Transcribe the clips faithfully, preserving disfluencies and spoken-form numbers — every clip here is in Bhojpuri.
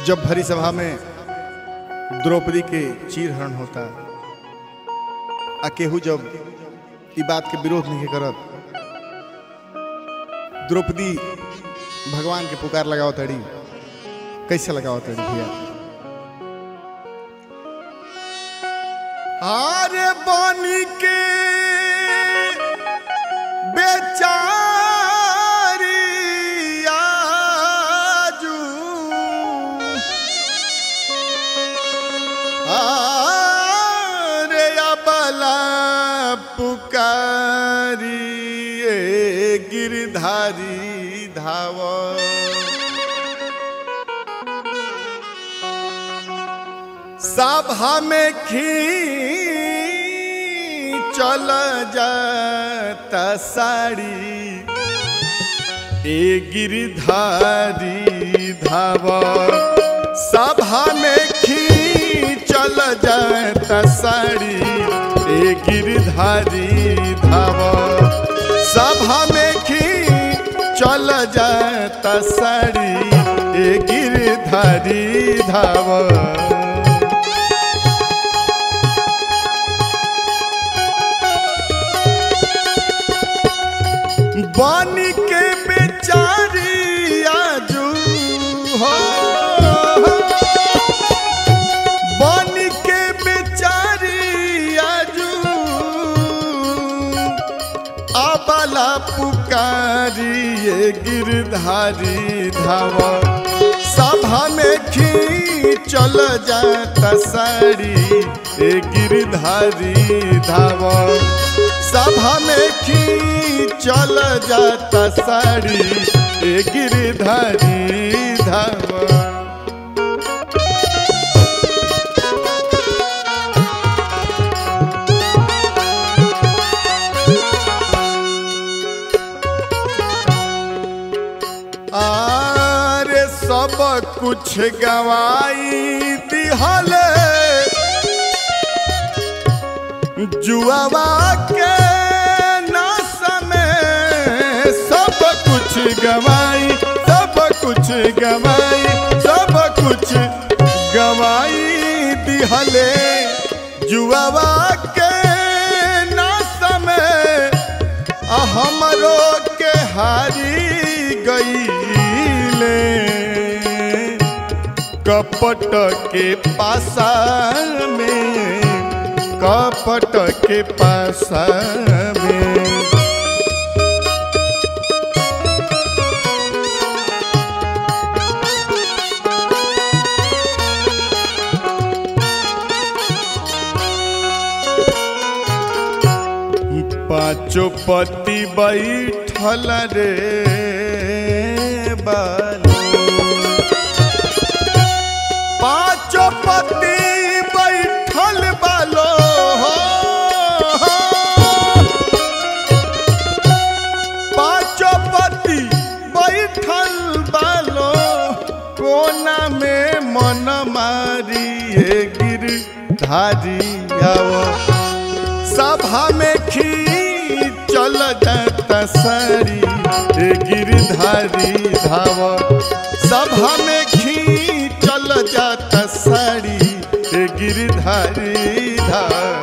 जब भरी सभा में द्रौपदी के चीरहरण होता आ केहू जब ई बात के विरोध नहीं करत, द्रौपदी भगवान के पुकार लगाओ तड़ी। कैसे लगाओ तड़ी भैया? आरे बनी के बेचारी आजू, आरे अबला पुकारी गिरधारी धाव। सभा में चल जाता साड़ी ए गिरधारी धाव। सभा में चल जाता साड़ी ए गिरधारी धाव। सभा में चल जाता साड़ी ए गिरधारी धाव। बानी के बेचारी आजू हो, बानी के बेचारी आजू आबाला पुकारी ये गिरधारी धाव। सभा में चल जाता साड़ी ए गिरधारी धाव। सभा में चल जाता साड़ी ए गिरधारी धाव। आरे सब कुछ गवाई दिहले जुआवा के गवाई, सब कुछ गवाई, सब कुछ गवाई दिहले जुआवा के नास में। हमरो के हारी गईले कपट के पासा में, कपट के पासा में। पाँचों पति बैठल रे बालो, पाँचों पति बैठल बालो हो, पाँचों पति बैठल बालो। कोना में मन मारी है गिरधारी आओ। सभा में चल जाता साड़ी ए गिरधारी धाव। सभा में चल जाता साड़ी ए गिरधारी धाव।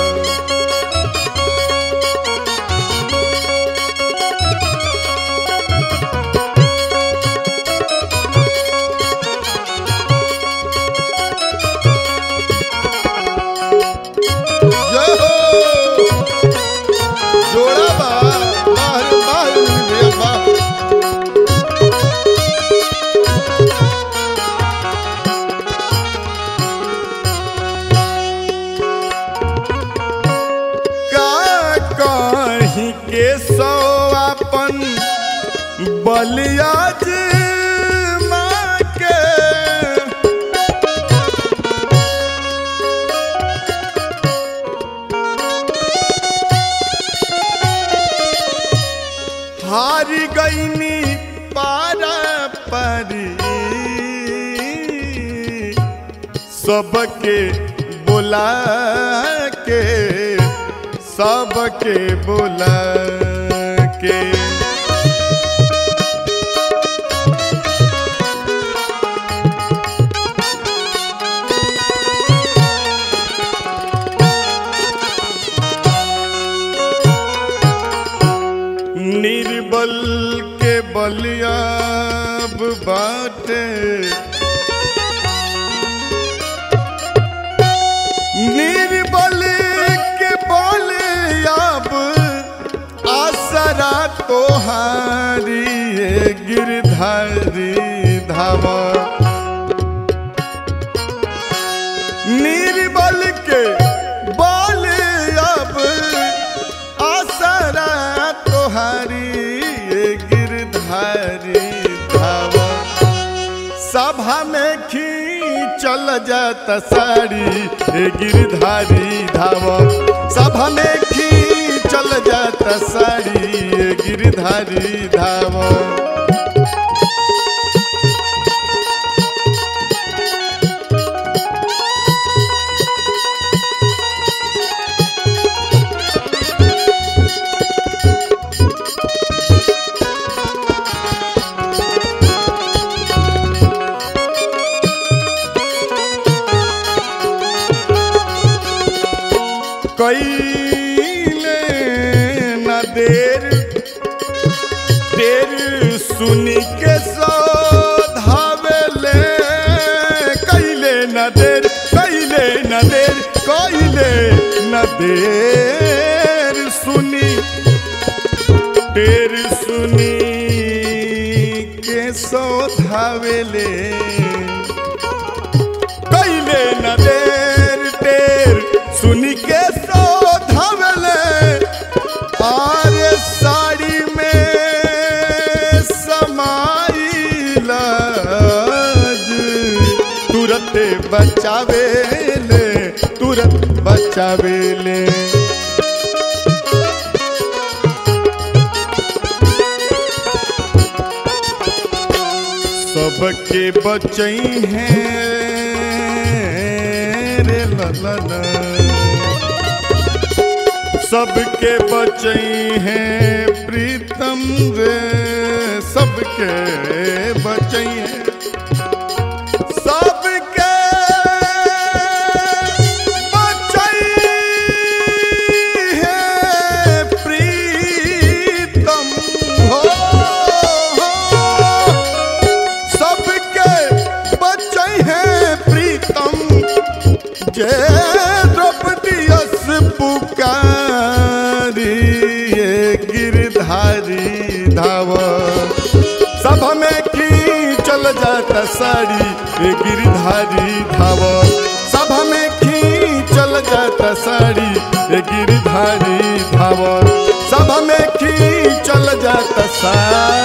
के सो अपन बलियाज माँ के हारी गईनी पारा परी। सबके बुला के, सबके बुला के निर्बल के बल अब आसरा तोहारी गिरधारी धाव सभा में खींचल जाता साड़ी ए गिरधारी धाव सभा में खींचल जाता साड़ी ए गिरधारी धाव कैले न देर देर सुनी के सो धावेले कैले न देर कैले न देर कैले न देर सुनी देर सुनी के सो धावेले कैले न देर देर सुनी के साड़ी में समाइल तुरंत बचावेले तुरंत बचावेले सबके बचई हैं रे ललन सबके बचई हैं प्रीतम रे सबके बचई हैं सबके बचई हैं प्रीतम हो, हो सबके बचई हैं प्रीतम जय द्रौपदी अस पुकार गिरधारी धाव सभा में खींचल जाता साड़ी ए गिरधारी धाव सभा में खींचल जाता साड़ी ए गिरधारी धाव सभा में खींचल जाता साड़ी।